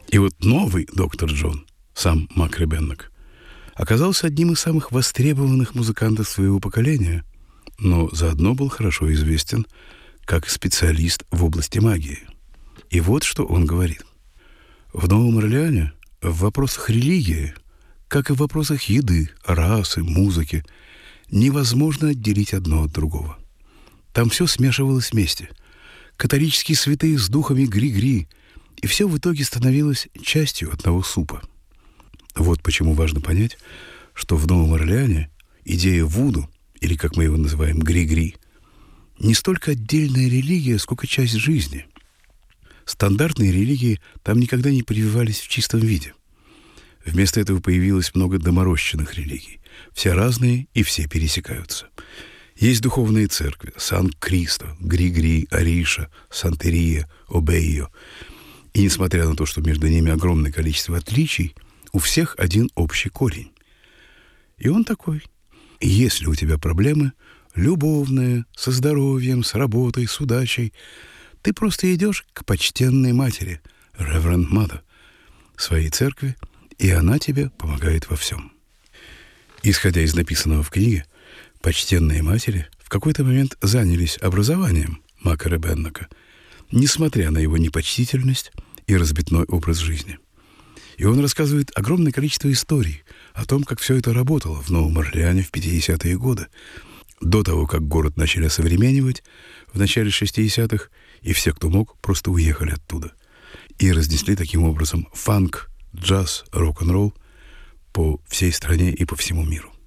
И вот новый доктор Джон, сам Мак Ребеннек, оказался одним из самых востребованных музыкантов своего поколения, но заодно был хорошо известен как специалист в области магии. И вот что он говорит. В Новом Орлеане в вопросах религии, как и в вопросах еды, расы, музыки, невозможно отделить одно от другого. Там все смешивалось вместе. Католические святые с духами Гри-Гри, и все в итоге становилось частью одного супа. Вот почему важно понять, что в Новом Орлеане идея вуду, или, как мы его называем, Гри-Гри, не столько отдельная религия, сколько часть жизни. Стандартные религии там никогда не прививались в чистом виде. Вместо этого появилось много доморощенных религий. Все разные и все пересекаются. Есть духовные церкви: Сан-Кристо, Гри-Гри, Ариша, Сантерия, Обейо. И несмотря на то, что между ними огромное количество отличий, у всех один общий корень. И он такой. Если у тебя проблемы любовные, со здоровьем, с работой, с удачей, ты просто идешь к почтенной матери, Reverend Mother, своей церкви, и она тебе помогает во всем. Исходя из написанного в книге, почтенные матери в какой-то момент занялись образованием Мака Ребеннека, несмотря на его непочтительность и разбитной образ жизни. И он рассказывает огромное количество историй о том, как все это работало в Новом Орлеане в 50-е годы, до того, как город начали осовременивать в начале 60-х, и все, кто мог, просто уехали оттуда. И разнесли таким образом фанк, джаз, рок-н-ролл по всей стране и по всему миру.